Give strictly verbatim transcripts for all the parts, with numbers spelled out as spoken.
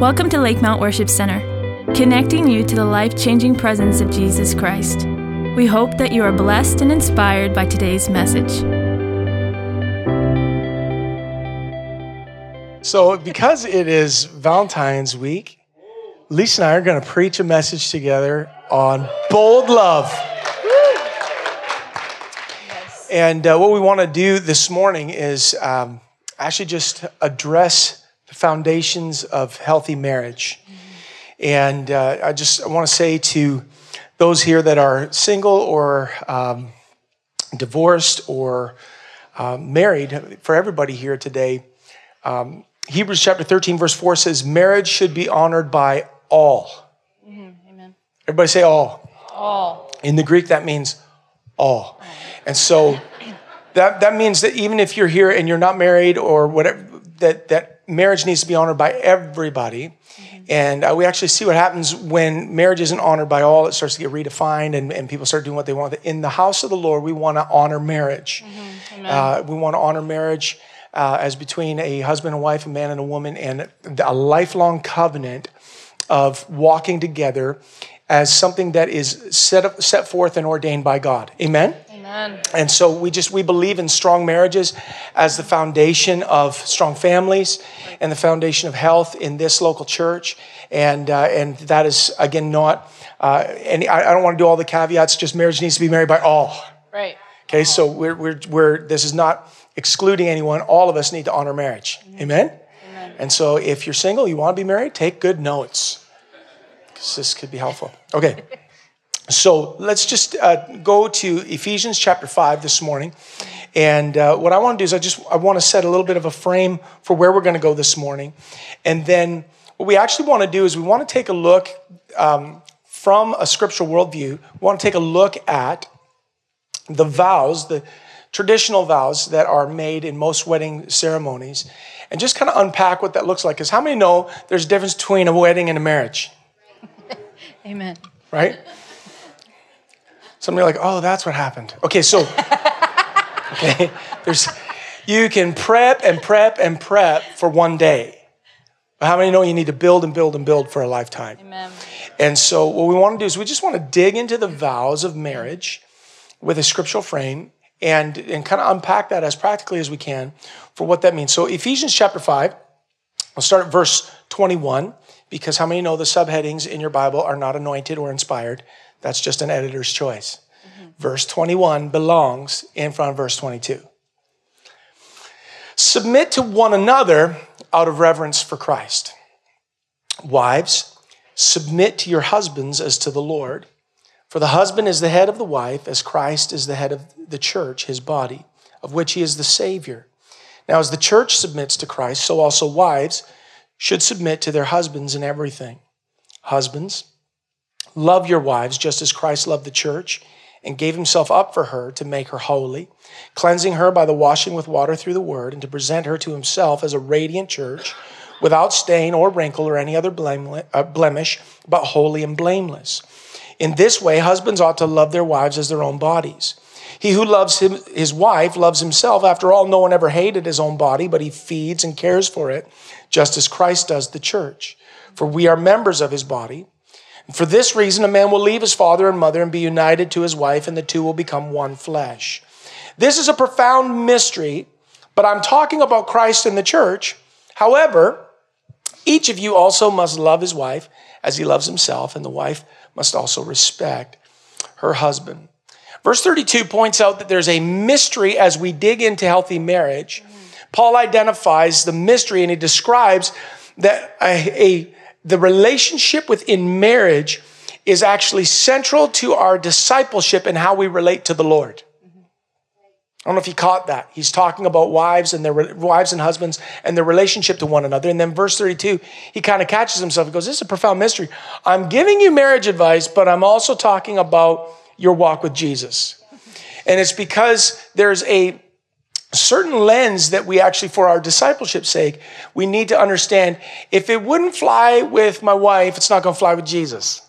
Welcome to Lakemount Worship Center, connecting you to the life-changing presence of Jesus Christ. We hope that you are blessed and inspired by today's message. So because it is Valentine's week, Lisa and I are going to preach a message together on bold love. Yes. And uh, what we want to do this morning is um, actually just address the foundations of healthy marriage. Mm-hmm. And uh, I just I want to say to those here that are single or um, divorced or uh, married, for everybody here today, um, Hebrews chapter thirteen, verse four says, marriage should be honored by all. Mm-hmm. Amen. Everybody say all. All. In the Greek, that means all. And so that, that means that even if you're here and you're not married or whatever, that, that marriage needs to be honored by everybody. Mm-hmm. And uh, we actually see what happens when marriage isn't honored by all. It starts to get redefined and, and people start doing what they want. In the house of the Lord, we want to honor marriage. Mm-hmm. Uh, we want to honor marriage uh, as between a husband and wife, a man and a woman, and a lifelong covenant of walking together as something that is set up, set forth and ordained by God. Amen? Amen. And so we just, we believe in strong marriages as the foundation of strong families and the foundation of health in this local church. And uh, and that is, again, not, uh, any, I, I don't want to do all the caveats, just marriage needs to be married by all. Right. Okay, so we're, we're, we're, this is not excluding anyone. All of us need to honor marriage. Mm-hmm. Amen? Amen? And so if you're single, you want to be married, take good notes, because this could be helpful. Okay. So let's just uh, go to Ephesians chapter five this morning. And uh, what I want to do is I just I want to set a little bit of a frame for where we're going to go this morning. And then what we actually want to do is we want to take a look um, from a scriptural worldview. We want to take a look at the vows, the traditional vows that are made in most wedding ceremonies, and just kind of unpack what that looks like. Because how many know there's a difference between a wedding and a marriage? Amen. Right? Somebody like, oh, that's what happened. Okay, so, okay, there's, you can prep and prep and prep for one day. But how many know you need to build and build and build for a lifetime? Amen. And so what we want to do is we just want to dig into the vows of marriage with a scriptural frame and, and kind of unpack that as practically as we can for what that means. So Ephesians chapter five, I'll start at verse twenty-one, because how many know the subheadings in your Bible are not anointed or inspired? That's just an editor's choice. Mm-hmm. Verse twenty-one belongs in front of verse twenty-two. Submit to one another out of reverence for Christ. Wives, submit to your husbands as to the Lord. For the husband is the head of the wife, as Christ is the head of the church, his body, of which he is the Savior. Now, as the church submits to Christ, so also wives should submit to their husbands in everything. Husbands, love your wives just as Christ loved the church and gave himself up for her to make her holy, cleansing her by the washing with water through the word, and to present her to himself as a radiant church, without stain or wrinkle or any other blemish, but holy and blameless. In this way, husbands ought to love their wives as their own bodies. He who loves him, his wife loves himself. After all, no one ever hated his own body, but he feeds and cares for it, just as Christ does the church. For we are members of his body. For this reason, a man will leave his father and mother and be united to his wife, and the two will become one flesh. This is a profound mystery, but I'm talking about Christ and the church. However, each of you also must love his wife as he loves himself, and the wife must also respect her husband. Verse thirty-two points out that there's a mystery as we dig into healthy marriage. Mm-hmm. Paul identifies the mystery, and he describes that a, a the relationship within marriage is actually central to our discipleship and how we relate to the Lord. Mm-hmm. I don't know if you caught that. He's talking about wives and their wives and husbands and their relationship to one another. And then verse thirty-two, he kind of catches himself. He goes, this is a profound mystery. I'm giving you marriage advice, but I'm also talking about your walk with Jesus. And it's because there's a certain lens that we actually, for our discipleship's sake, we need to understand. If it wouldn't fly with my wife, it's not going to fly with Jesus.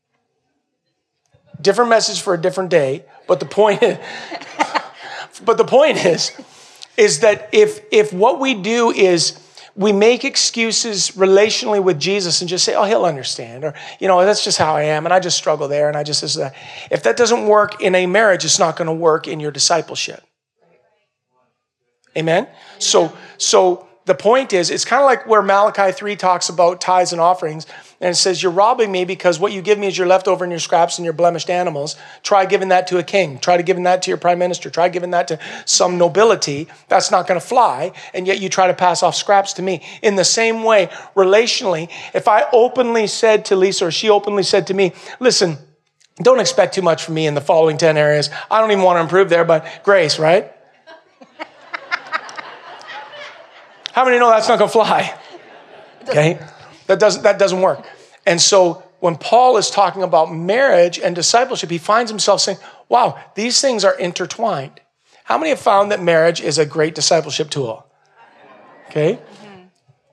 Different message for a different day. But the point is, but the point is, is that if if what we do is we make excuses relationally with Jesus and just say, oh, he'll understand. Or, you know, that's just how I am. And I just struggle there. And I just, this, that. If that doesn't work in a marriage, it's not going to work in your discipleship. Amen? So, so the point is, it's kind of like where Malachi three talks about tithes and offerings. And it says, you're robbing me because what you give me is your leftover and your scraps and your blemished animals. Try giving that to a king. Try to giving that to your prime minister. Try giving that to some nobility. That's not going to fly. And yet you try to pass off scraps to me. In the same way, relationally, if I openly said to Lisa, or she openly said to me, listen, don't expect too much from me in the following ten areas. I don't even want to improve there, but grace, right? How many know that's not going to fly? Okay? That doesn't, that doesn't work. And so when Paul is talking about marriage and discipleship, he finds himself saying, wow, these things are intertwined. How many have found that marriage is a great discipleship tool? Okay? Mm-hmm.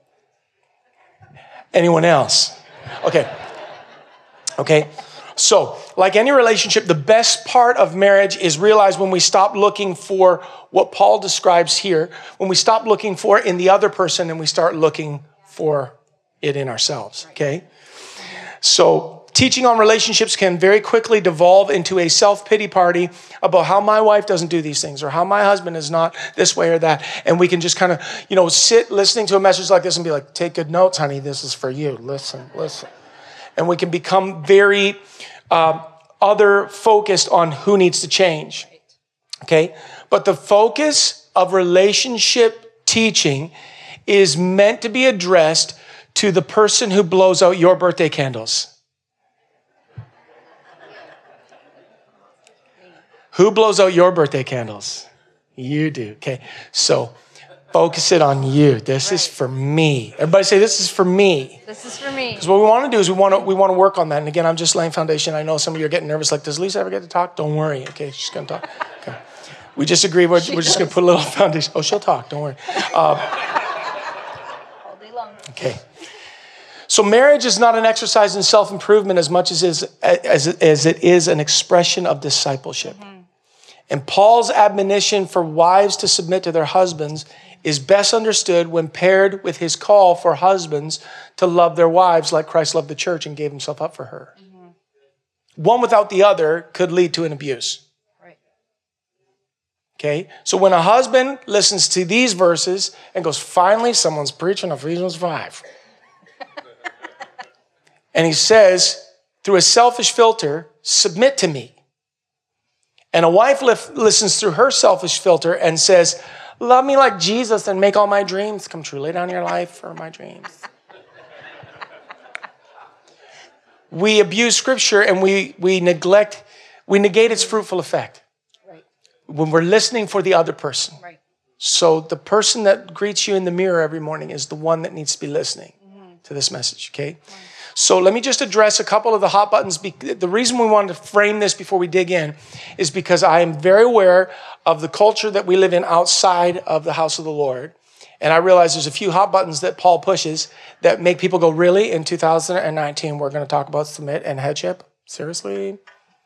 Anyone else? Okay. Okay. So, like any relationship, the best part of marriage is realized when we stop looking for what Paul describes here, when we stop looking for it in the other person and we start looking for it in ourselves, okay? So teaching on relationships can very quickly devolve into a self-pity party about how my wife doesn't do these things or how my husband is not this way or that. And we can just kind of, you know, sit listening to a message like this and be like, take good notes, honey, this is for you. Listen, listen. And we can become very um, other-focused on who needs to change, okay? But the focus of relationship teaching is meant to be addressed to the person who blows out your birthday candles. Who blows out your birthday candles? You do. Okay. So focus it on you. This right. is for me. Everybody say, this is for me. This is for me. Because what we want to do is we want to we want to work on that. And again, I'm just laying foundation. I know some of you are getting nervous. Like, does Lisa ever get to talk? Don't worry. Okay. She's going to talk. Okay. We just agree. We're, we're just going to put a little foundation. Oh, she'll talk. Don't worry. Uh, All day long. Okay. So marriage is not an exercise in self-improvement as much as, is, as, as it is an expression of discipleship. Mm-hmm. And Paul's admonition for wives to submit to their husbands is best understood when paired with his call for husbands to love their wives like Christ loved the church and gave himself up for her. Mm-hmm. One without the other could lead to an abuse. Right. Okay? So when a husband listens to these verses and goes, finally, someone's preaching Ephesians five. And he says, through a selfish filter, submit to me. And a wife lif- listens through her selfish filter and says, love me like Jesus and make all my dreams come true. Lay down your life for my dreams. We abuse scripture and we, we neglect, we negate its fruitful effect. Right. When we're listening for the other person. Right. So the person that greets you in the mirror every morning is the one that needs to be listening mm-hmm. to this message, okay? Right. So let me just address a couple of the hot buttons. The reason we wanted to frame this before we dig in is because I am very aware of the culture that we live in outside of the house of the Lord. And I realize there's a few hot buttons that Paul pushes that make people go, really? In two thousand nineteen, we're going to talk about submit and headship? Seriously?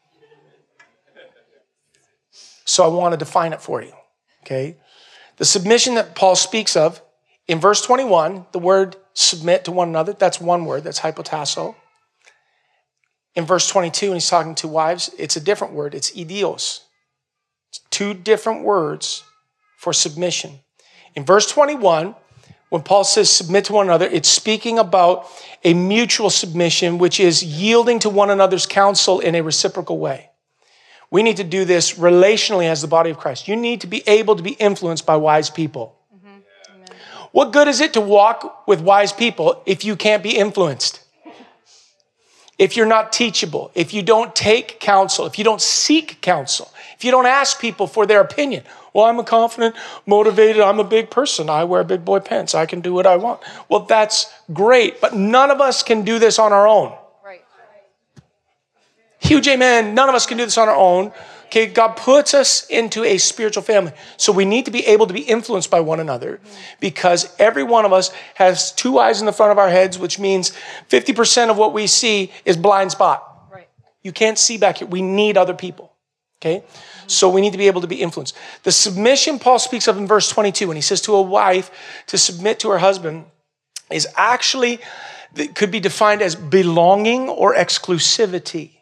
So I want to define it for you, okay? The submission that Paul speaks of, in verse twenty-one, the word submit to one another, that's one word, that's hypotasso. In verse twenty-two, when he's talking to wives, it's a different word, it's idios. It's two different words for submission. In verse twenty-one, when Paul says submit to one another, it's speaking about a mutual submission, which is yielding to one another's counsel in a reciprocal way. We need to do this relationally as the body of Christ. You need to be able to be influenced by wise people. What good is it to walk with wise people if you can't be influenced? If you're not teachable, if you don't take counsel, if you don't seek counsel, if you don't ask people for their opinion. Well, I'm a confident, motivated, I'm a big person. I wear big boy pants. I can do what I want. Well, that's great, but none of us can do this on our own. Right. Huge amen. None of us can do this on our own. Okay, God puts us into a spiritual family. So we need to be able to be influenced by one another because every one of us has two eyes in the front of our heads, which means fifty percent of what we see is blind spot. Right. You can't see back here. We need other people. Okay? So we need to be able to be influenced. The submission Paul speaks of in verse twenty-two, when he says to a wife to submit to her husband, is actually, it could be defined as belonging or exclusivity.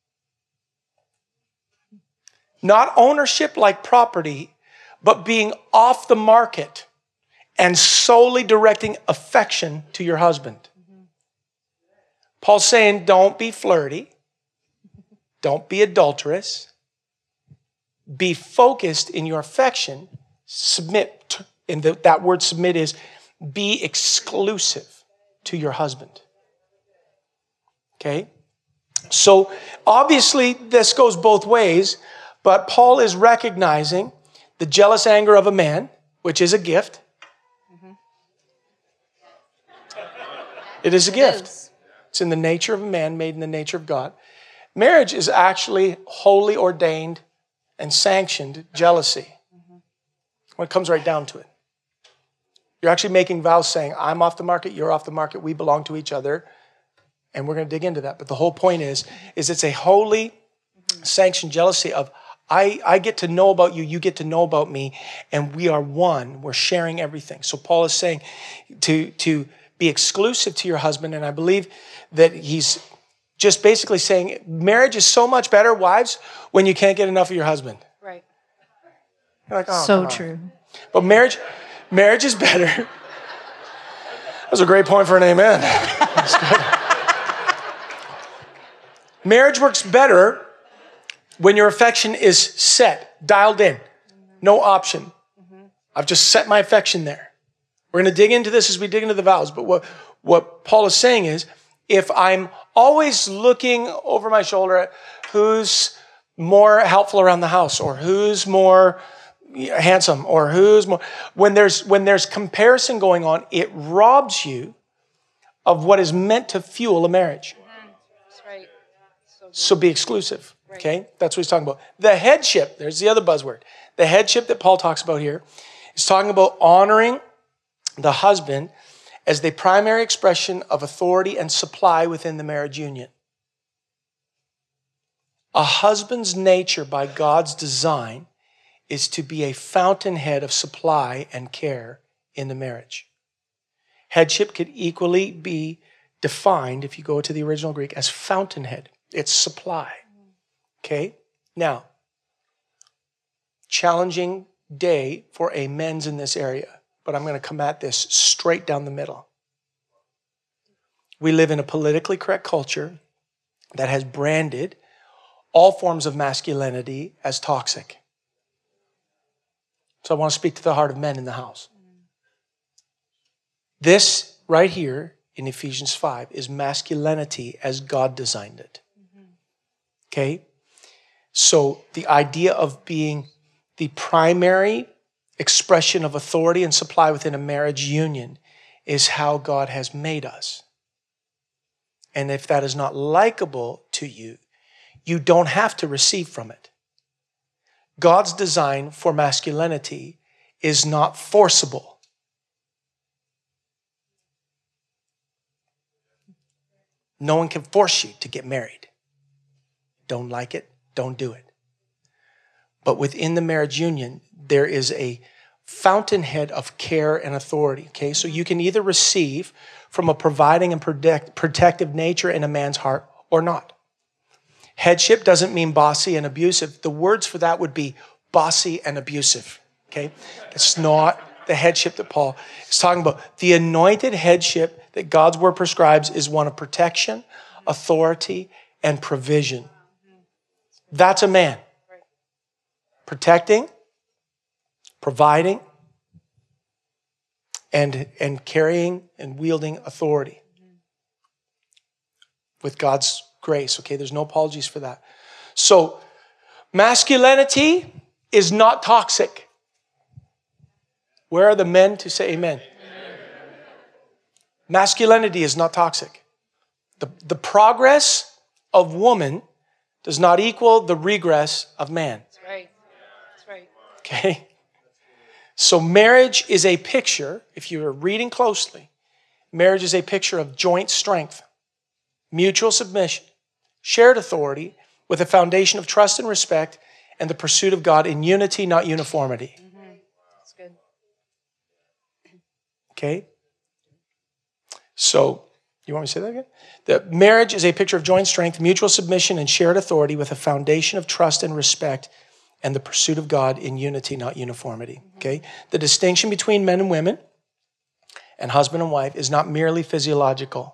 Not ownership like property, but being off the market and solely directing affection to your husband. Mm-hmm. Paul's saying, don't be flirty. Don't be adulterous. Be focused in your affection. Submit. And the, that word submit is be exclusive to your husband. Okay? So obviously this goes both ways, but Paul is recognizing the jealous anger of a man, which is a gift. Mm-hmm. It is a gift. Is. It's in the nature of a man, made in the nature of God. Marriage is actually wholly ordained and sanctioned jealousy. Mm-hmm. When it comes right down to it. You're actually making vows saying, I'm off the market, you're off the market, we belong to each other. And we're going to dig into that. But the whole point is, is it's a holy mm-hmm. sanctioned jealousy of, I, I get to know about you, you get to know about me, and we are one. We're sharing everything. So Paul is saying to, to be exclusive to your husband, and I believe that he's just basically saying marriage is so much better, wives, when you can't get enough of your husband. Right. You're like, oh, so true. But marriage, marriage is better. That was a great point for an amen. That's good. Marriage works better when your affection is set, dialed in, no option. Mm-hmm. I've just set my affection there. We're going to dig into this as we dig into the vows. But what, what Paul is saying is, if I'm always looking over my shoulder at who's more helpful around the house, or who's more handsome, or who's more, when there's when there's comparison going on, it robs you of what is meant to fuel a marriage. Mm-hmm. That's right. So, so be exclusive. Right. Okay, that's what he's talking about. The headship. There's the other buzzword. The headship that Paul talks about here is talking about honoring the husband as the primary expression of authority and supply within the marriage union. A husband's nature by God's design is to be a fountainhead of supply and care in the marriage. Headship could equally be defined, if you go to the original Greek, as fountainhead. It's supply. Okay? Now, challenging day for amens in this area. But I'm going to come at this straight down the middle. We live in a politically correct culture that has branded all forms of masculinity as toxic. So I want to speak to the heart of men in the house. This right here in Ephesians five is masculinity as God designed it. Okay? So the idea of being the primary expression of authority and supply within a marriage union is how God has made us. And if that is not likable to you, you don't have to receive from it. God's design for masculinity is not forcible. No one can force you to get married. Don't like it, don't do it. But within the marriage union, there is a fountainhead of care and authority. Okay, so you can either receive from a providing and protect, protective nature in a man's heart or not. Headship doesn't mean bossy and abusive. The words for that would be bossy and abusive. Okay, it's not the headship that Paul is talking about. The anointed headship that God's word prescribes is one of protection, authority, and provision. That's a man. Protecting, providing, and, and carrying and wielding authority with God's grace. Okay, there's no apologies for that. So, masculinity is not toxic. Where are the men to say amen? Amen. Masculinity is not toxic. The, the progress of woman does not equal the regress of man. That's right. That's right. Okay? So marriage is a picture, if you're reading closely, marriage is a picture of joint strength, mutual submission, shared authority with a foundation of trust and respect, and the pursuit of God in unity, not uniformity. Mm-hmm. That's good. Okay? So, you want me to say that again? The marriage is a picture of joint strength, mutual submission, and shared authority with a foundation of trust and respect and the pursuit of God in unity, not uniformity. Okay? The distinction between men and women and husband and wife is not merely physiological.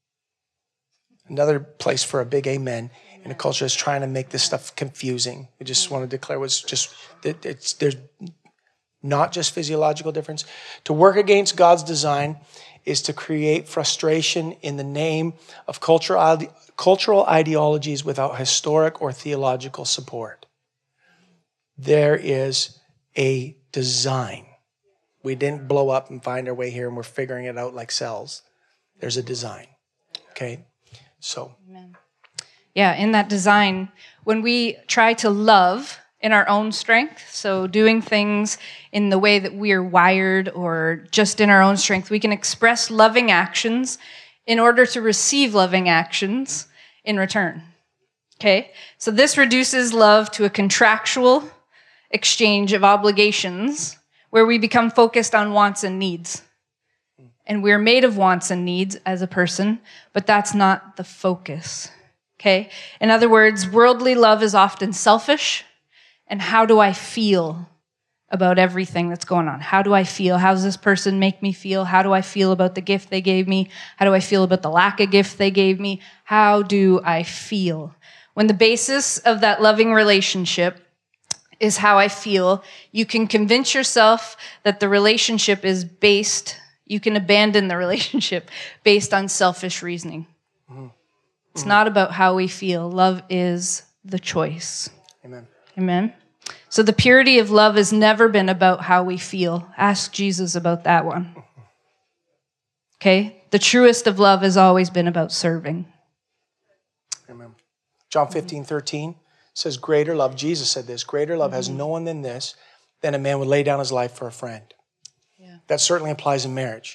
Another place for a big amen in a culture is trying to make this stuff confusing. We just want to declare what's just, it, it's, there's not just physiological difference. To work against God's design is to create frustration in the name of cultural, cultural ideologies without historic or theological support. There is a design. We didn't blow up and find our way here and we're figuring it out like cells. There's a design. Okay? So. Amen. Yeah, in that design, when we try to love in our own strength, so doing things in the way that we are wired or just in our own strength, we can express loving actions in order to receive loving actions in return. Okay? So this reduces love to a contractual exchange of obligations where we become focused on wants and needs. And we're made of wants and needs as a person, but that's not the focus. Okay? In other words, worldly love is often selfish. And how do I feel about everything that's going on? How do I feel? How does this person make me feel? How do I feel about the gift they gave me? How do I feel about the lack of gift they gave me? How do I feel? When the basis of that loving relationship is how I feel, you can convince yourself that the relationship is based, you can abandon the relationship based on selfish reasoning. Mm-hmm. It's mm-hmm. not about how we feel. Love is the choice. Amen. Amen. So the purity of love has never been about how we feel. Ask Jesus about that one. Okay? The truest of love has always been about serving. Amen. John fifteen thirteen says, greater love, Jesus said this, greater love mm-hmm. has no one than this, than a man would lay down his life for a friend. Yeah. That certainly applies in marriage.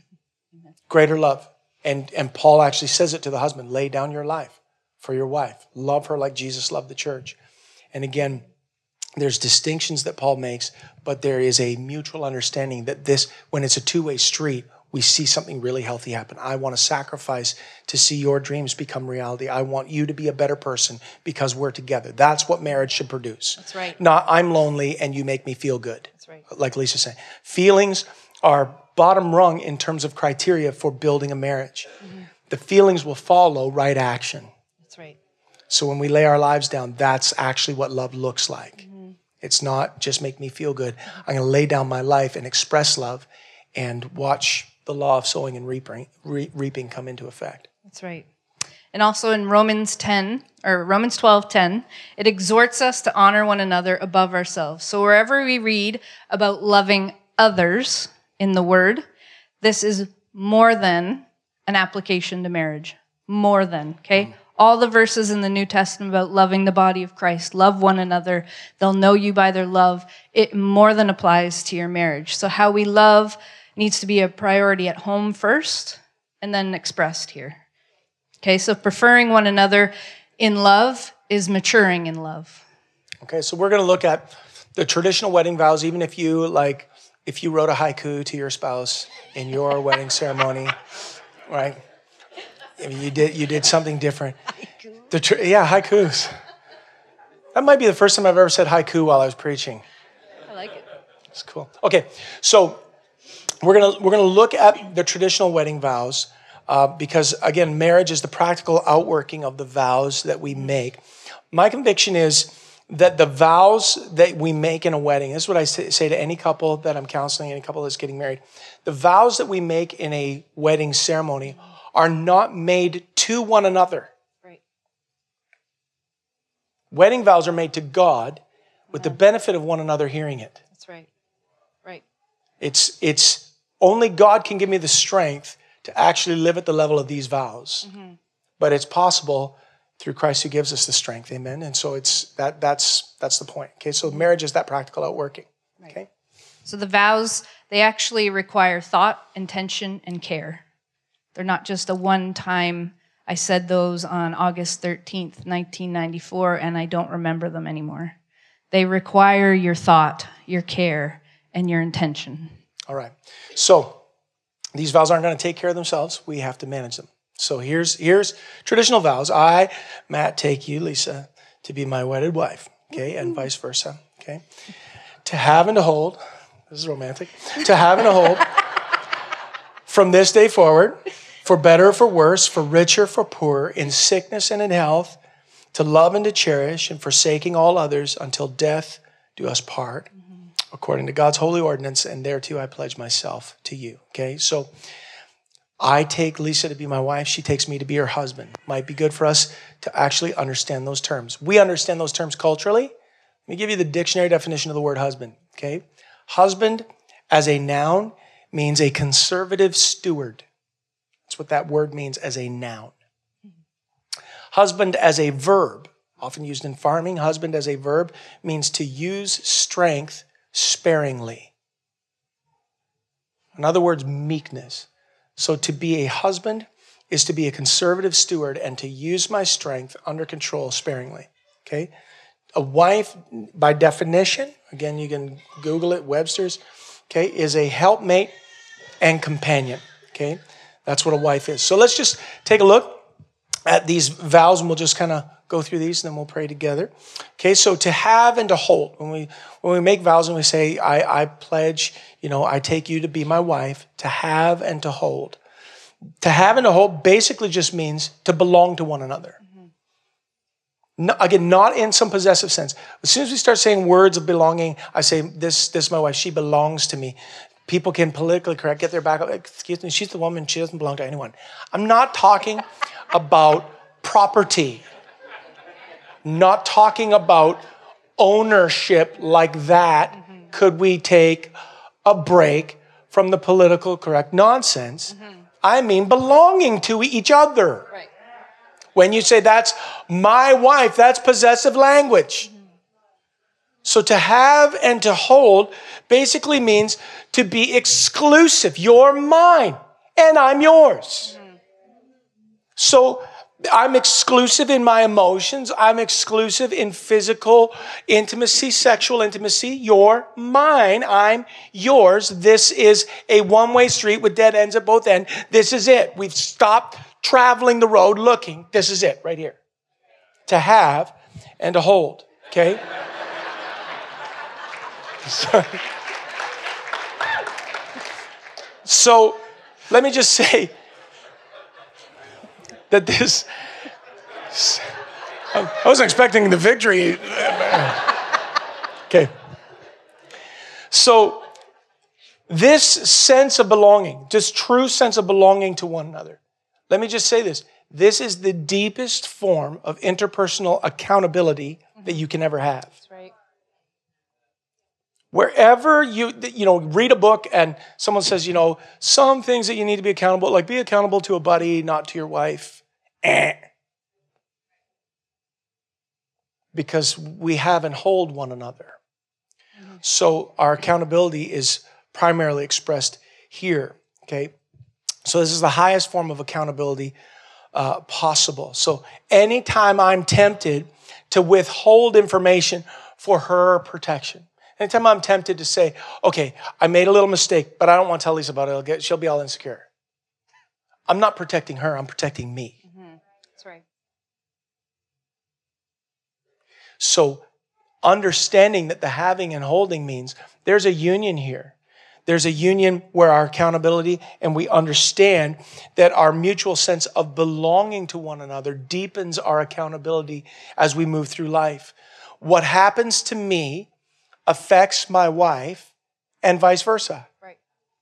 Greater love. And, and Paul actually says it to the husband, lay down your life for your wife. Love her like Jesus loved the church. And again, there's distinctions that Paul makes, but there is a mutual understanding that this, when it's a two-way street, we see something really healthy happen. I want to sacrifice to see your dreams become reality. I want you to be a better person because we're together. That's what marriage should produce. That's right. Not I'm lonely and you make me feel good. That's right. Like Lisa said. Feelings are bottom rung in terms of criteria for building a marriage. Mm-hmm. The feelings will follow right action. That's right. So when we lay our lives down, that's actually what love looks like. Mm-hmm. It's not just make me feel good. I'm going to lay down my life and express love and watch the law of sowing and reaping, re- reaping come into effect. That's right. And also in Romans ten, or Romans twelve ten, it exhorts us to honor one another above ourselves. So wherever we read about loving others in the Word, this is more than an application to marriage. More than, okay? Mm. All the verses in the New Testament about loving the body of Christ, love one another, they'll know you by their love, it more than applies to your marriage. So how we love needs to be a priority at home first, and then expressed here. Okay, so preferring one another in love is maturing in love. Okay, so we're going to look at the traditional wedding vows, even if you, like, if you wrote a haiku to your spouse in your wedding ceremony, right? I mean, you did you did something different. Haiku. The tr- yeah, haikus. That might be the first time I've ever said haiku while I was preaching. I like it. It's cool. Okay, so we're gonna we're gonna look at the traditional wedding vows uh, because again, marriage is the practical outworking of the vows that we make. My conviction is that the vows that we make in a wedding, this is what I say to any couple that I'm counseling, any couple that's getting married. The vows that we make in a wedding ceremony are not made to one another. Right. Wedding vows are made to God with the benefit of one another hearing it. That's right. Right. It's it's only God can give me the strength to actually live at the level of these vows. Mm-hmm. But it's possible through Christ who gives us the strength. Amen. And so it's that that's that's the point. Okay. So marriage is that practical outworking. Right. Okay. So the vows, they actually require thought, intention, and care. They're not just a one-time, I said those on August thirteenth, nineteen ninety-four, and I don't remember them anymore. They require your thought, your care, and your intention. All right. So these vows aren't going to take care of themselves. We have to manage them. So here's here's traditional vows. I, Matt, take you, Lisa, to be my wedded wife, okay, and vice versa, okay? To have and to hold, this is romantic, to have and to hold from this day forward, for better or for worse, for richer, for poorer, in sickness and in health, to love and to cherish, and forsaking all others until death do us part, mm-hmm. according to God's holy ordinance, and thereto I pledge myself to you, okay? So I take Lisa to be my wife. She takes me to be her husband. Might be good for us to actually understand those terms. We understand those terms culturally. Let me give you the dictionary definition of the word husband, okay? Husband as a noun means a conservative steward. That's what that word means as a noun. Husband as a verb, often used in farming, husband as a verb means to use strength sparingly. In other words, meekness. So to be a husband is to be a conservative steward and to use my strength under control sparingly, okay? A wife, by definition, again, you can Google it, Webster's, okay, is a helpmate and companion, okay? That's what a wife is. So let's just take a look at these vows, and we'll just kind of go through these, and then we'll pray together. Okay, so to have and to hold. When we when we make vows and we say, I, I pledge, you know, I take you to be my wife, to have and to hold. To have and to hold basically just means to belong to one another. Mm-hmm. No, again, not in some possessive sense. As soon as we start saying words of belonging, I say, this, this is my wife, she belongs to me. People can politically correct, get their back up. Excuse me, she's the woman, she doesn't belong to anyone. I'm not talking about property. Not talking about ownership like that. Mm-hmm. Could we take a break from the political correct nonsense? Mm-hmm. I mean belonging to each other. Right. When you say that's my wife, that's possessive language. Mm-hmm. So to have and to hold basically means to be exclusive. You're mine and I'm yours. Mm-hmm. So I'm exclusive in my emotions. I'm exclusive in physical intimacy, sexual intimacy. You're mine. I'm yours. This is a one-way street with dead ends at both ends. This is it. We've stopped traveling the road looking. This is it right here. To have and to hold. Okay? Sorry. So let me just say, that this, I wasn't expecting the victory. Okay. So this sense of belonging, just true sense of belonging to one another. Let me just say this. This is the deepest form of interpersonal accountability that you can ever have. That's right. Wherever you, you know, read a book and someone says, you know, some things that you need to be accountable, like be accountable to a buddy, not to your wife. Eh. Because we have and hold one another. Mm-hmm. So our accountability is primarily expressed here, okay? So this is the highest form of accountability uh, possible. So anytime I'm tempted to withhold information for her protection, anytime I'm tempted to say, okay, I made a little mistake, but I don't want to tell Lisa about it. I'll get, she'll be all insecure. I'm not protecting her. I'm protecting me. Mm-hmm. That's right. So understanding that the having and holding means there's a union here. There's a union where our accountability and we understand that our mutual sense of belonging to one another deepens our accountability as we move through life. What happens to me affects my wife and vice versa. Right.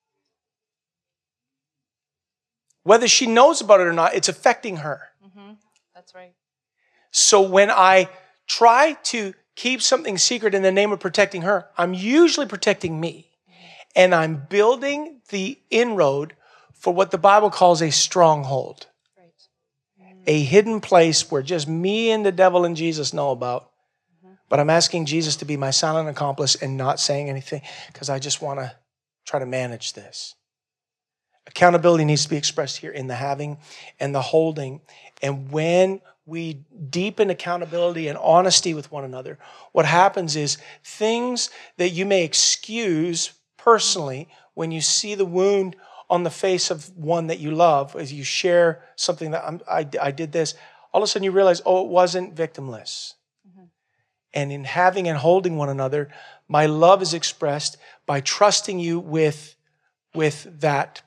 Whether she knows about it or not, it's affecting her. Mm-hmm. That's right. So when I try to keep something secret in the name of protecting her, I'm usually protecting me. And I'm building the inroad for what the Bible calls a stronghold. Right. Mm-hmm. A hidden place where just me and the devil and Jesus know about. Mm-hmm. But I'm asking Jesus to be my silent accomplice and not saying anything because I just want to try to manage this. Accountability needs to be expressed here in the having and the holding. And when we deepen accountability and honesty with one another, what happens is things that you may excuse personally when you see the wound on the face of one that you love, as you share something that I'm, I, I did this, all of a sudden you realize, oh, it wasn't victimless. Mm-hmm. And in having and holding one another, my love is expressed by trusting you with, with that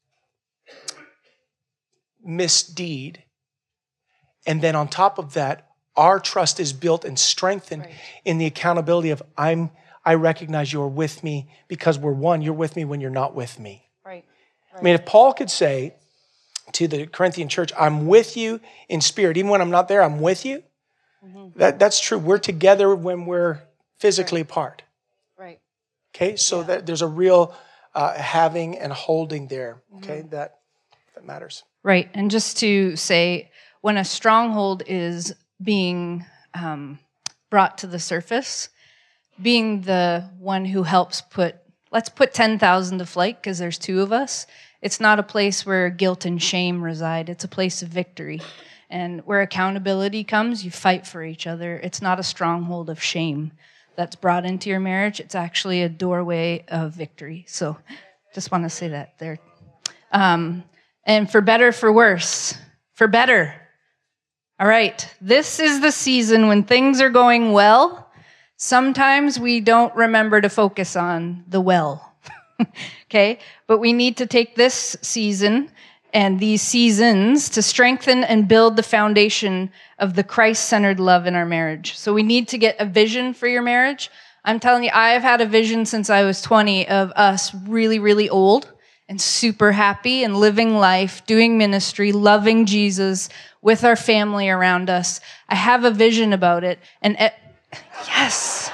misdeed. And then on top of that, our trust is built and strengthened right. in the accountability of I'm, I recognize you're with me because we're one. You're with me when you're not with me. Right. right. I mean, if Paul could say to the Corinthian church, I'm with you in spirit. Even when I'm not there, I'm with you. Mm-hmm. That, that's true. We're together when we're physically right. apart. Right. Okay, so yeah. that there's a real uh, having and holding there. Okay, mm-hmm. that that matters. Right, and just to say, when a stronghold is being um, brought to the surface, being the one who helps put, let's put ten thousand to flight because there's two of us, it's not a place where guilt and shame reside. It's a place of victory. And where accountability comes, you fight for each other. It's not a stronghold of shame that's brought into your marriage. It's actually a doorway of victory. So just want to say that there. Um, and for better, for worse, for better. All right, this is the season when things are going well. Sometimes we don't remember to focus on the well, okay? But we need to take this season and these seasons to strengthen and build the foundation of the Christ-centered love in our marriage. So we need to get a vision for your marriage. I'm telling you, I've had a vision since I was twenty of us really, really old and super happy and living life, doing ministry, loving Jesus with our family around us. I have a vision about it. And e- yes.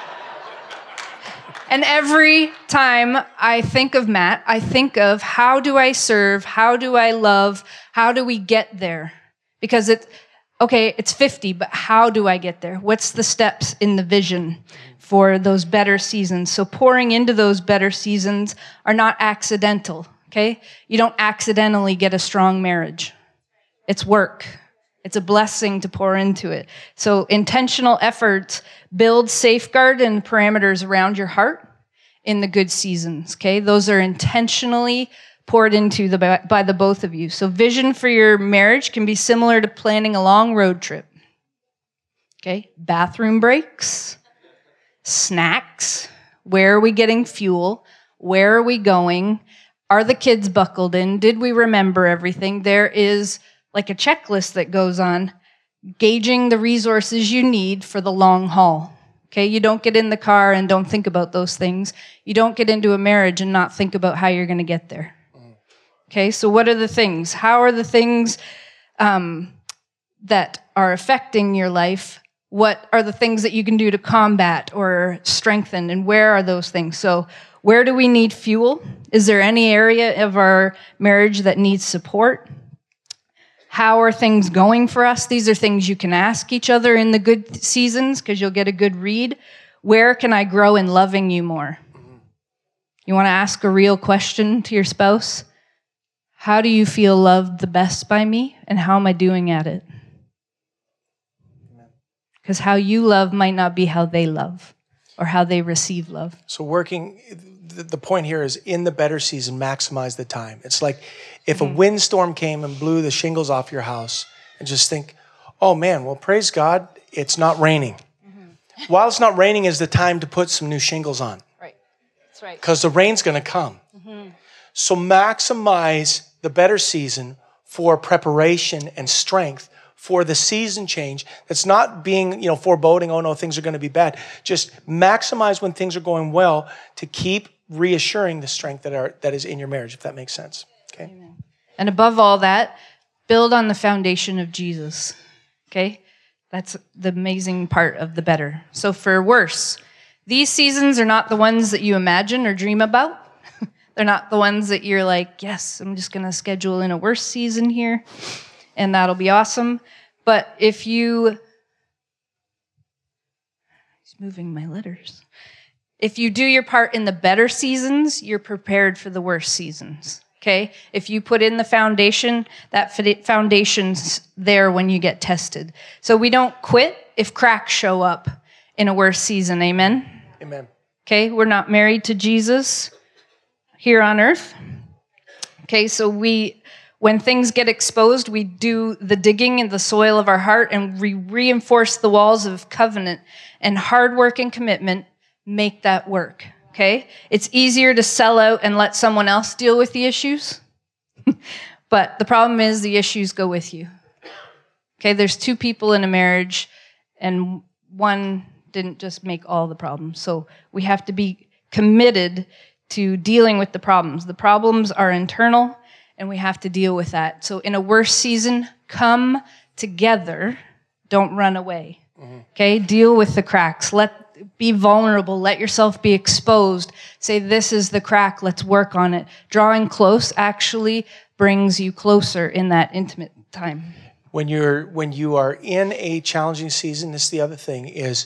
And every time I think of Matt, I think of how do I serve? How do I love? How do we get there? Because it, okay, it's fifty, but how do I get there? What's the steps in the vision for those better seasons? So pouring into those better seasons are not accidental, okay? You don't accidentally get a strong marriage. It's work. It's a blessing to pour into it. So intentional efforts build safeguard and parameters around your heart in the good seasons, okay? Those are intentionally poured into the, by the both of you. So vision for your marriage can be similar to planning a long road trip, okay? Bathroom breaks, snacks, where are we getting fuel? Where are we going? Are the kids buckled in? Did we remember everything? There is like a checklist that goes on, gauging the resources you need for the long haul. Okay, you don't get in the car and don't think about those things. You don't get into a marriage and not think about how you're going to get there. Okay, so what are the things? How are the things um, that are affecting your life? What are the things that you can do to combat or strengthen? And where are those things? So where do we need fuel? Is there any area of our marriage that needs support? How are things going for us? These are things you can ask each other in the good seasons because you'll get a good read. Where can I grow in loving you more? You want to ask a real question to your spouse? How do you feel loved the best by me, and how am I doing at it? Because how you love might not be how they love or how they receive love. So working, the point here is in the better season, maximize the time. It's like if mm-hmm. a windstorm came and blew the shingles off your house and just think, oh man, well, praise God, it's not raining. Mm-hmm. While it's not raining is the time to put some new shingles on. Right, that's right. Because the rain's going to come. Mm-hmm. So maximize the better season for preparation and strength for the season change. That's not being, you know, foreboding, oh no, things are going to be bad. Just maximize when things are going well to keep reassuring the strength that are that is in your marriage, if that makes sense. Okay. Amen. And above all that, build on the foundation of Jesus. Okay? That's the amazing part of the better. So for worse, these seasons are not the ones that you imagine or dream about. They're not the ones that you're like, yes, I'm just going to schedule in a worse season here, and that'll be awesome. But if you... He's moving my letters. If you do your part in the better seasons, you're prepared for the worse seasons. Okay? If you put in the foundation, that foundation's there when you get tested. So we don't quit if cracks show up in a worse season. Amen? Amen. Okay? We're not married to Jesus here on earth. Okay, so we, when things get exposed, we do the digging in the soil of our heart and we reinforce the walls of covenant, and hard work and commitment make that work. Okay? It's easier to sell out and let someone else deal with the issues. But the problem is the issues go with you. Okay? There's two people in a marriage and one didn't just make all the problems. So we have to be committed to dealing with the problems. The problems are internal and we have to deal with that. So in a worse season, come together. Don't run away. Mm-hmm. Okay? Deal with the cracks. Let Be vulnerable. Let yourself be exposed. Say, this is the crack. Let's work on it. Drawing close actually brings you closer in that intimate time. When you're when you are in a challenging season, this is the other thing, is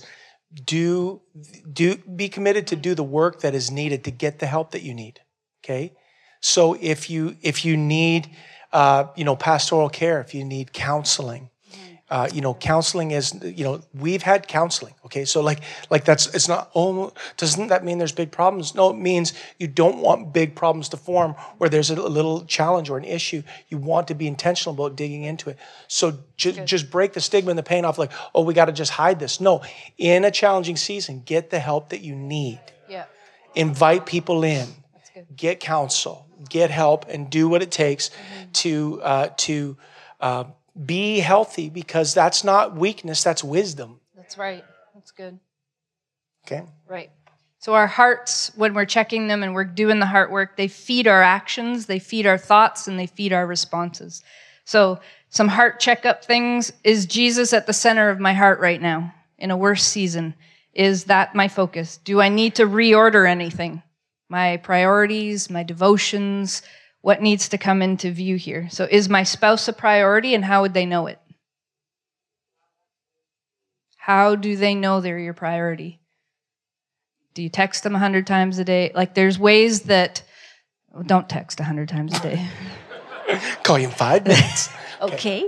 do do be committed to do the work that is needed to get the help that you need. Okay? So if you if you need uh, you know, pastoral care, if you need counseling, Uh, you know, counseling is, you know, we've had counseling, okay? So like, like that's, it's not, oh, doesn't that mean there's big problems? No, it means you don't want big problems to form where there's a little challenge or an issue. You want to be intentional about digging into it. So ju- just break the stigma and the pain off, like, oh, we got to just hide this. No, in a challenging season, get the help that you need. Yeah. Invite people in. That's good. Get counsel, get help, and do what it takes mm-hmm. to, uh, to, uh, be healthy, because that's not weakness, that's wisdom. That's right. That's good. Okay. Right. So our hearts, when we're checking them and we're doing the heart work, they feed our actions, they feed our thoughts, and they feed our responses. So some heart checkup things. Is Jesus at the center of my heart right now in a worse season? Is that my focus? Do I need to reorder anything? My priorities, my devotions, what needs to come into view here? So is my spouse a priority, and how would they know it? How do they know they're your priority? Do you text them a hundred times a day? Like, there's ways that, well, don't text a hundred times a day. Call you in five minutes. Okay.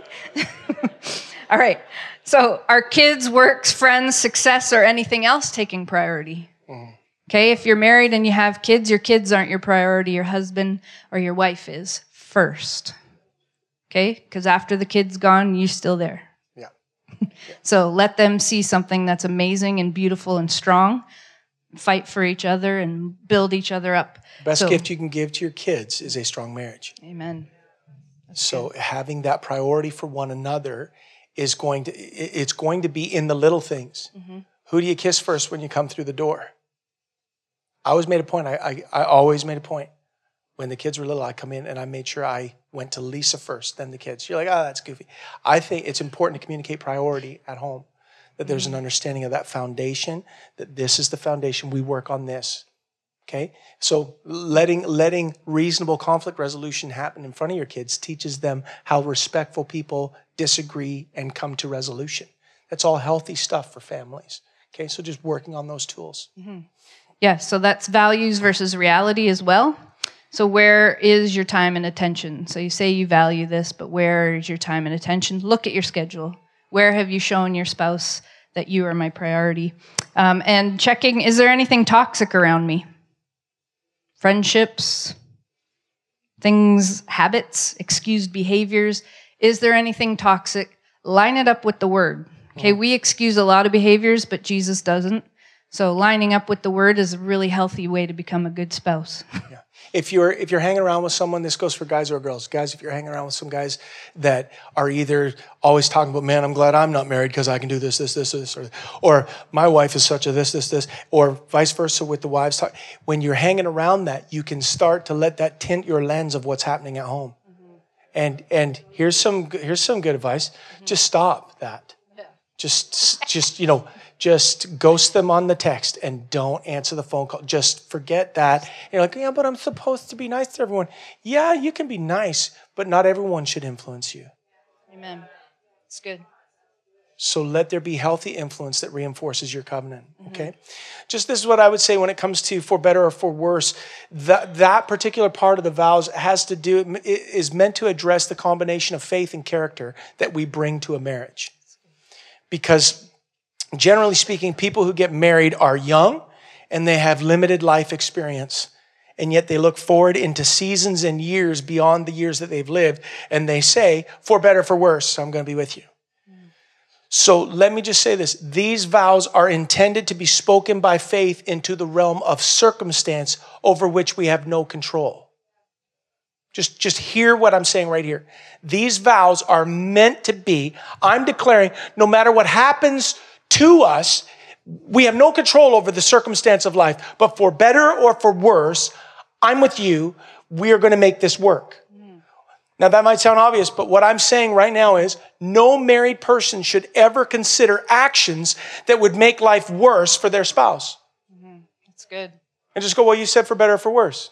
All right. So are kids, works, friends, success, or anything else taking priority? Mm. Okay, if you're married and you have kids, your kids aren't your priority. Your husband or your wife is first. Okay, because after the kid's gone, you're still there. Yeah. So let them see something that's amazing and beautiful and strong. Fight for each other and build each other up. Best so, gift you can give to your kids is a strong marriage. Amen. That's so good. Having that priority for one another is going to, it's going to be in the little things. Mm-hmm. Who do you kiss first when you come through the door? I always made a point. I, I I always made a point. When the kids were little, I come in and I made sure I went to Lisa first, then the kids. You're like, oh, that's goofy. I think it's important to communicate priority at home, that there's an understanding of that foundation, that this is the foundation, we work on this, okay? So letting letting reasonable conflict resolution happen in front of your kids teaches them how respectful people disagree and come to resolution. That's all healthy stuff for families, okay? So just working on those tools. Mm-hmm. Yeah, so that's values versus reality as well. So where is your time and attention? So you say you value this, but where is your time and attention? Look at your schedule. Where have you shown your spouse that you are my priority? Um, and checking, is there anything toxic around me? Friendships, things, habits, excused behaviors. Is there anything toxic? Line it up with the word. Okay, we excuse a lot of behaviors, but Jesus doesn't. So lining up with the word is a really healthy way to become a good spouse. Yeah. If you're if you're hanging around with someone, this goes for guys or girls. Guys, if you're hanging around with some guys that are either always talking about, man, I'm glad I'm not married because I can do this, this, this, this, or, or my wife is such a this, this, this, or vice versa with the wives. Talk, when you're hanging around that, you can start to let that tint your lens of what's happening at home. Mm-hmm. And and here's some here's some good advice. Mm-hmm. Just stop that. Yeah. Just just you know. Just ghost them on the text and don't answer the phone call. Just forget that. And you're like, yeah, but I'm supposed to be nice to everyone. Yeah, you can be nice, but not everyone should influence you. Amen. It's good. So let there be healthy influence that reinforces your covenant, okay? Mm-hmm. Just this is what I would say when it comes to for better or for worse. That, that particular part of the vows has to do, is meant to address the combination of faith and character that we bring to a marriage. Because generally speaking, people who get married are young and they have limited life experience. And yet they look forward into seasons and years beyond the years that they've lived. And they say, for better, for worse, I'm going to be with you. Mm. So let me just say this. These vows are intended to be spoken by faith into the realm of circumstance over which we have no control. Just, just hear what I'm saying right here. These vows are meant to be, I'm declaring, no matter what happens to us, we have no control over the circumstance of life, but for better or for worse, I'm with you. We are going to make this work. Mm. Now, that might sound obvious, but what I'm saying right now is no married person should ever consider actions that would make life worse for their spouse. Mm-hmm. That's good. And just go, well, you said for better or for worse.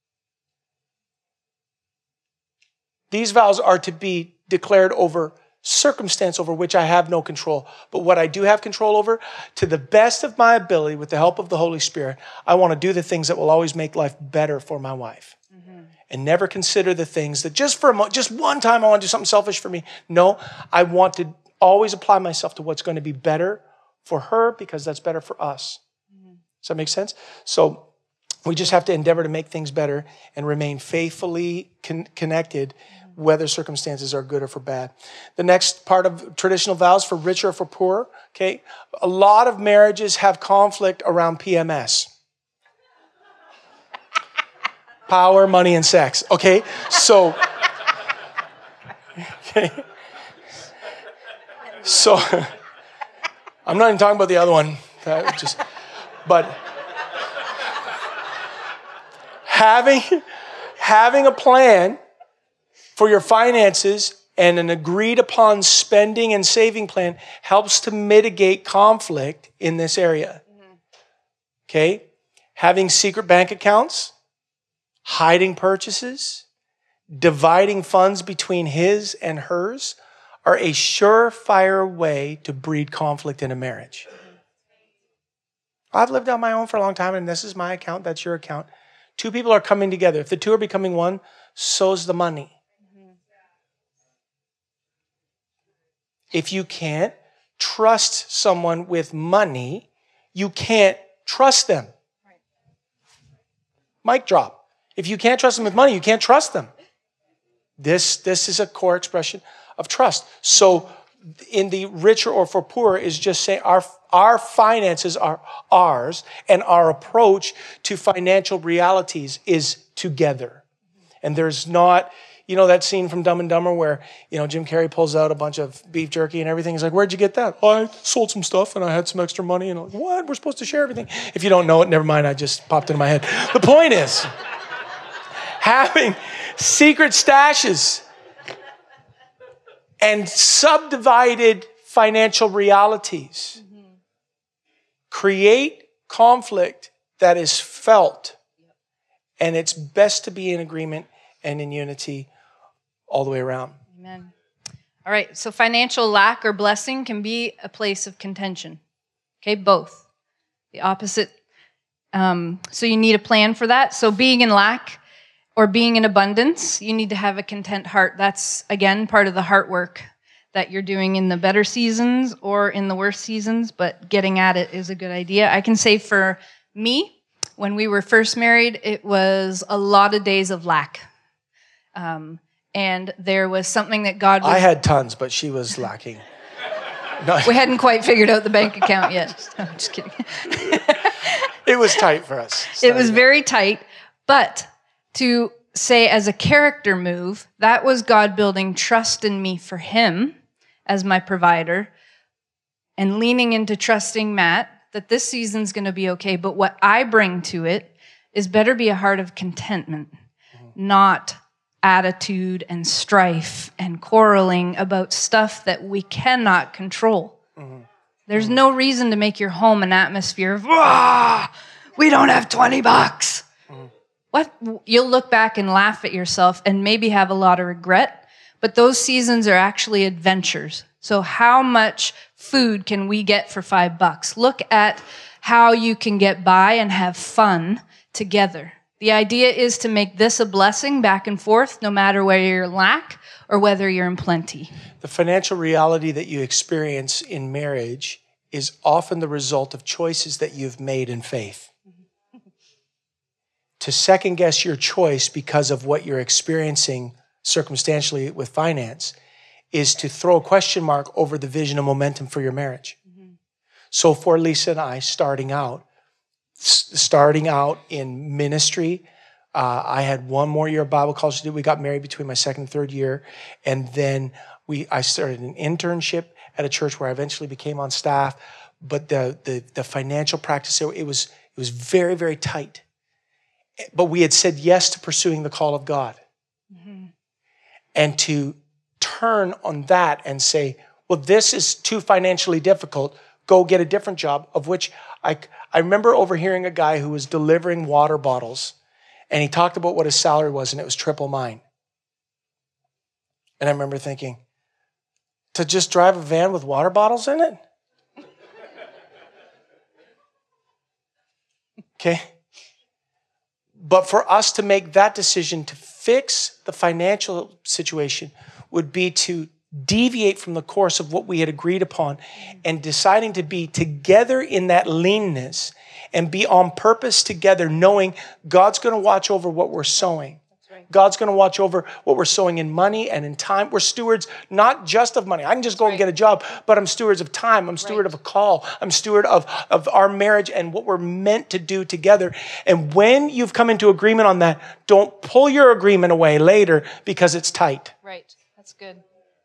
These vows are to be declared over circumstance over which I have no control. But what I do have control over, to the best of my ability, with the help of the Holy Spirit, I want to do the things that will always make life better for my wife. Mm-hmm. And never consider the things that just for a mo- just one time I want to do something selfish for me. No, I want to always apply myself to what's going to be better for her because that's better for us. Mm-hmm. Does that make sense? So we just have to endeavor to make things better and remain faithfully con- connected whether circumstances are good or for bad. The next part of traditional vows, for richer or for poorer, okay? A lot of marriages have conflict around P M S. Power, money, and sex, okay? So, okay. So, I'm not even talking about the other one. That just, but having, having a plan for your finances and an agreed upon spending and saving plan helps to mitigate conflict in this area. Mm-hmm. Okay? Having secret bank accounts, hiding purchases, dividing funds between his and hers are a surefire way to breed conflict in a marriage. Mm-hmm. I've lived on my own for a long time and this is my account, that's your account. Two people are coming together. If the two are becoming one, so's the money. If you can't trust someone with money, you can't trust them. Right. Mic drop. If you can't trust them with money, you can't trust them. This, this is a core expression of trust. So in the richer or for poorer is just saying our, our finances are ours and our approach to financial realities is together. And there's not... You know that scene from Dumb and Dumber where, you know, Jim Carrey pulls out a bunch of beef jerky and everything. He's like, where'd you get that? Oh, I sold some stuff and I had some extra money. And I'm like, what? We're supposed to share everything. If you don't know it, never mind. I just popped into my head. The point is, having secret stashes and subdivided financial realities mm-hmm. create conflict that is felt. And it's best to be in agreement and in unity all the way around. Amen. All right, so financial lack or blessing can be a place of contention. Okay, both. The opposite. Um, so you need a plan for that. So being in lack or being in abundance, you need to have a content heart. That's, again, part of the heart work that you're doing in the better seasons or in the worse seasons, but getting at it is a good idea. I can say for me, when we were first married, it was a lot of days of lack. Um, and there was something that God was... I had tons, but she was lacking. No. We hadn't quite figured out the bank account yet. No, I'm just kidding. It was tight for us. It was very tight, but to say as a character move, that was God building trust in me for him as my provider and leaning into trusting Matt that this season's going to be okay, but what I bring to it is better be a heart of contentment, mm-hmm. not attitude and strife and quarreling about stuff that we cannot control. Mm-hmm. There's mm-hmm. no reason to make your home an atmosphere of, ah, we don't have twenty bucks. Mm-hmm. What? You'll look back and laugh at yourself and maybe have a lot of regret, but those seasons are actually adventures. So how much food can we get for five bucks? Look at how you can get by and have fun together. The idea is to make this a blessing back and forth, no matter whether you're in lack or whether you're in plenty. The financial reality that you experience in marriage is often the result of choices that you've made in faith. To second guess your choice because of what you're experiencing circumstantially with finance is to throw a question mark over the vision and momentum for your marriage. Mm-hmm. So for Lisa and I, starting out, s- starting out in ministry, uh, I had one more year of Bible college to do. We got married between my second and third year, and then we I started an internship at a church where I eventually became on staff. But the the, the financial practice, it was it was very, very tight. But we had said yes to pursuing the call of God. Mm-hmm. And to turn on that and say, well, this is too financially difficult. Go get a different job, of which I, I remember overhearing a guy who was delivering water bottles, and he talked about what his salary was, and it was triple mine. And I remember thinking, to just drive a van with water bottles in it? Okay. But for us to make that decision to fix the financial situation would be to deviate from the course of what we had agreed upon, and deciding to be together in that leanness and be on purpose together, knowing God's going to watch over what we're sowing. God's going to watch over what we're sowing in money and in time. We're stewards not just of money. I can just go and get a job, but I'm stewards of time. I'm steward of a call. I'm steward of, of our marriage and what we're meant to do together. And when you've come into agreement on that, don't pull your agreement away later because it's tight. Right. That's good.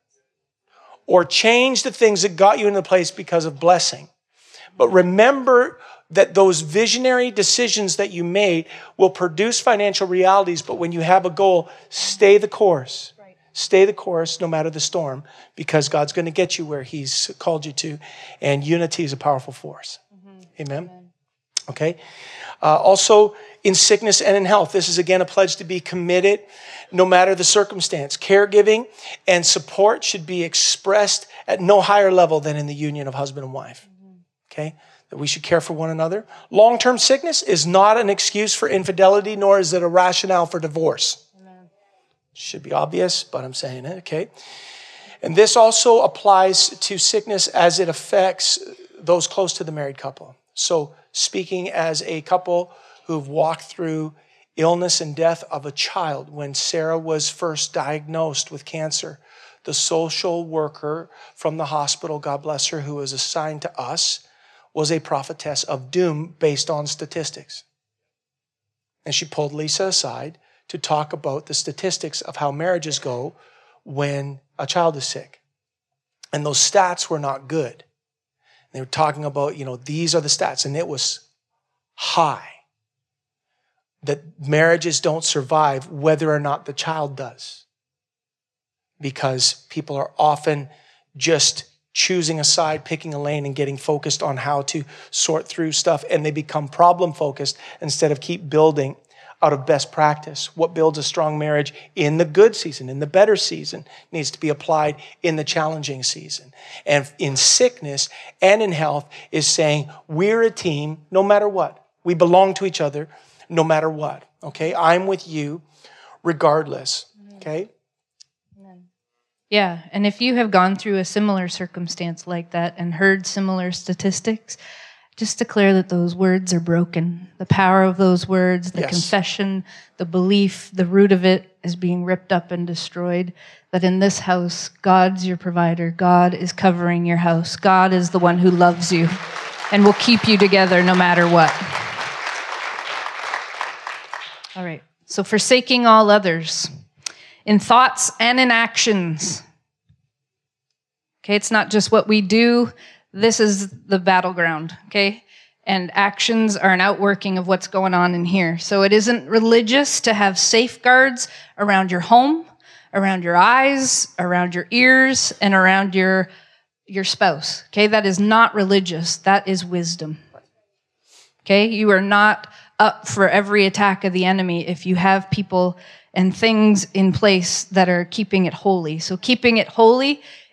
Or change the things that got you into place because of blessing. But remember that those visionary decisions that you made will produce financial realities, but when you have a goal, stay the course. Right. Stay the course no matter the storm, because God's going to get you where he's called you to, and unity is a powerful force. Mm-hmm. Amen? Amen. Okay? Uh, also, in sickness and in health, this is again a pledge to be committed no matter the circumstance. Caregiving and support should be expressed at no higher level than in the union of husband and wife. Mm-hmm. Okay? That we should care for one another. Long-term sickness is not an excuse for infidelity, nor is it a rationale for divorce. Amen. Should be obvious, but I'm saying it, okay? And this also applies to sickness as it affects those close to the married couple. So speaking as a couple who've walked through illness and death of a child, when Sarah was first diagnosed with cancer, the social worker from the hospital, God bless her, who was assigned to us, was a prophetess of doom based on statistics. And she pulled Lisa aside to talk about the statistics of how marriages go when a child is sick. And those stats were not good. They were talking about, you know, these are the stats, and it was high. That marriages don't survive whether or not the child does. Because people are often just choosing a side, picking a lane, and getting focused on how to sort through stuff, and they become problem-focused instead of keep building out of best practice. What builds a strong marriage in the good season, in the better season, needs to be applied in the challenging season. And in sickness and in health is saying, we're a team no matter what. We belong to each other no matter what, okay? I'm with you regardless, okay? Yeah, and if you have gone through a similar circumstance like that and heard similar statistics, just declare that those words are broken. The power of those words, the yes. confession, the belief, the root of it is being ripped up and destroyed. That in this house, God's your provider. God is covering your house. God is the one who loves you and will keep you together no matter what. All right, so forsaking all others, in thoughts and in actions. Okay, it's not just what we do. This is the battleground, okay? And actions are an outworking of what's going on in here. So it isn't religious to have safeguards around your home, around your eyes, around your ears, and around your, your spouse, okay? That is not religious. That is wisdom, okay? You are not up for every attack of the enemy if you have people and things in place that are keeping it holy. So keeping it holy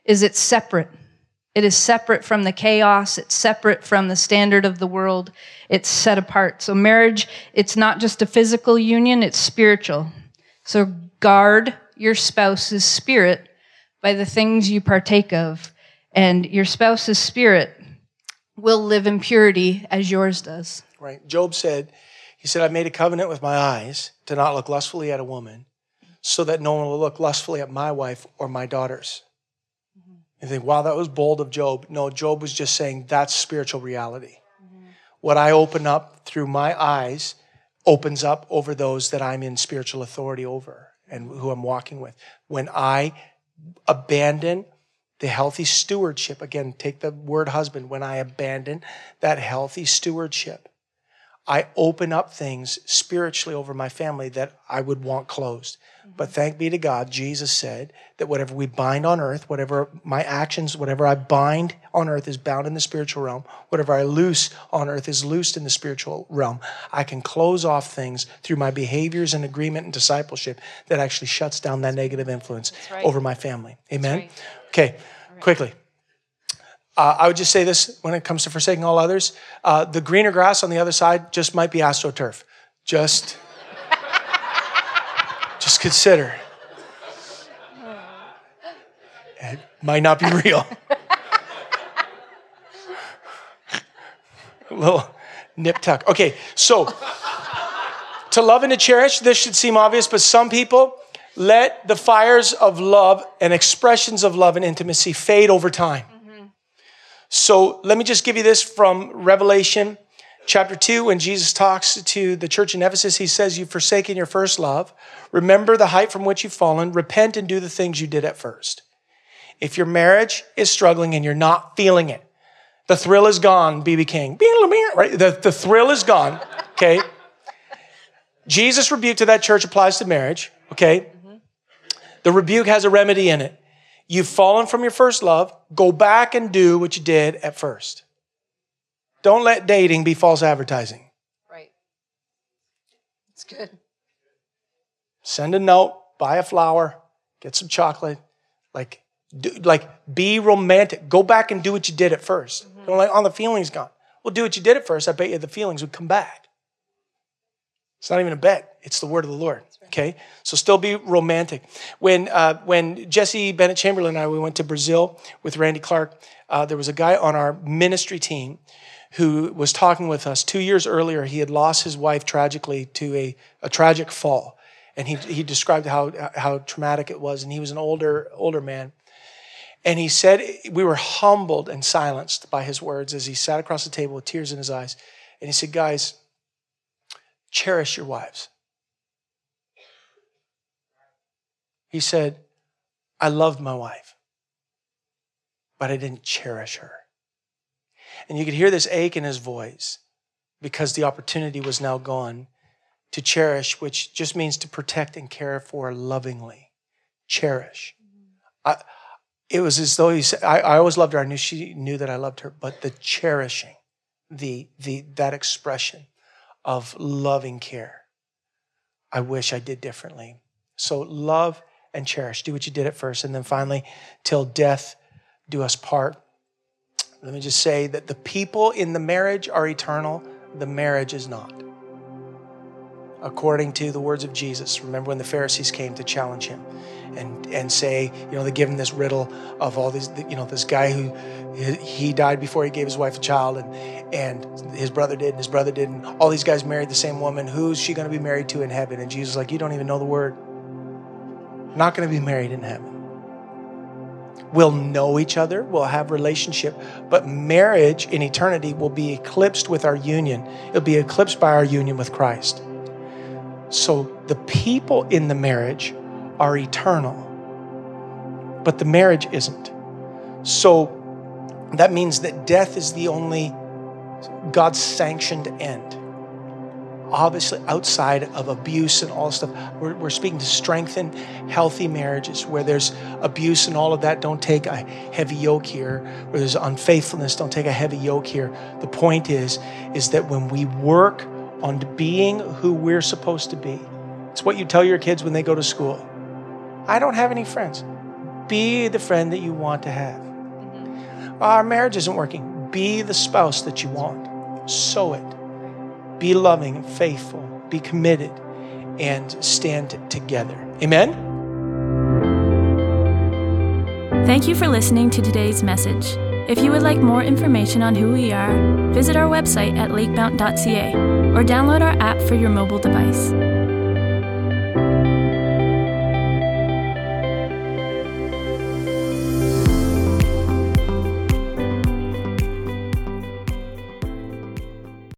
is it's separate. It is separate from the chaos. It's separate from the standard of the world. It's set apart. So marriage, it's not just a physical union, it's spiritual. So guard your spouse's spirit by the things you partake of, and your spouse's spirit will live in purity as yours does. Right. Job said, he said, I made a covenant with my eyes to not look lustfully at a woman so that no one will look lustfully at my wife or my daughters. Mm-hmm. You think, wow, that was bold of Job. No, Job was just saying that's spiritual reality. Mm-hmm. What I open up through my eyes opens up over those that I'm in spiritual authority over and who I'm walking with. When I abandon the healthy stewardship, again, take the word husband, when I abandon that healthy stewardship, I open up things spiritually over my family that I would want closed. Mm-hmm. But thank be to God, Jesus said that whatever we bind on earth, whatever my actions, whatever I bind on earth is bound in the spiritual realm. Whatever I loose on earth is loosed in the spiritual realm. I can close off things through my behaviors and agreement and discipleship that actually shuts down that negative influence right. over my family. Amen? Right. Okay, right. Quickly. Uh, I would just say this when it comes to forsaking all others. Uh, the greener grass on the other side just might be AstroTurf. Just, just consider. It might not be real. A little nip tuck. Okay, so to love and to cherish, this should seem obvious, but some people let the fires of love and expressions of love and intimacy fade over time. So let me just give you this from Revelation chapter two. When Jesus talks to the church in Ephesus, he says, you've forsaken your first love. Remember the height from which you've fallen. Repent and do the things you did at first. If your marriage is struggling and you're not feeling it, the thrill is gone, B B King. Right? The, the thrill is gone, okay? Jesus' rebuke to that church applies to marriage, okay? The rebuke has a remedy in it. You've fallen from your first love. Go back and do what you did at first. Don't let dating be false advertising. Right. It's good. Send a note, buy a flower, get some chocolate. Like, do, like be romantic. Go back and do what you did at first. Mm-hmm. Don't like, oh, the feeling's gone. Well, do what you did at first. I bet you the feelings would come back. It's not even a bet. It's the word of the Lord. Okay, so still be romantic. When uh, when Jesse Bennett Chamberlain and I, we went to Brazil with Randy Clark, uh, there was a guy on our ministry team who was talking with us. Two years earlier, he had lost his wife tragically to a, a tragic fall. And he he described how how traumatic it was. And he was an older older man. And he said, we were humbled and silenced by his words as he sat across the table with tears in his eyes. And he said, guys, cherish your wives. He said, I loved my wife, but I didn't cherish her. And you could hear this ache in his voice because the opportunity was now gone to cherish, which just means to protect and care for lovingly. Cherish. I, it was as though he said, I, I always loved her. I knew she knew that I loved her, but the cherishing, the, the, that expression of loving care, I wish I did differently. So love and cherish. Do what you did at first. And then finally, till death do us part. Let me just say that the people in the marriage are eternal. The marriage is not. According to the words of Jesus. Remember when the Pharisees came to challenge him and, and say, you know, they give him this riddle of all these, you know, this guy who, he died before he gave his wife a child and, and his brother did and his brother did. And all these guys married the same woman. Who's she going to be married to in heaven? And Jesus was like, you don't even know the word. Not going to be married in heaven. We'll know each other. We'll have relationship. But marriage in eternity will be eclipsed with our union. It'll be eclipsed by our union with Christ. So the people in the marriage are eternal. But the marriage isn't. So that means that death is the only God's sanctioned end. Obviously, outside of abuse and all stuff, we're, we're speaking to strengthen healthy marriages where there's abuse and all of that. Don't take a heavy yoke here. Where there's unfaithfulness, don't take a heavy yoke here. The point is, is that when we work on being who we're supposed to be, it's what you tell your kids when they go to school. I don't have any friends. Be the friend that you want to have. Our marriage isn't working. Be the spouse that you want. Sow it. Be loving, faithful, be committed, and stand together. Amen? Thank you for listening to today's message. If you would like more information on who we are, visit our website at lakemount dot c a or download our app for your mobile device.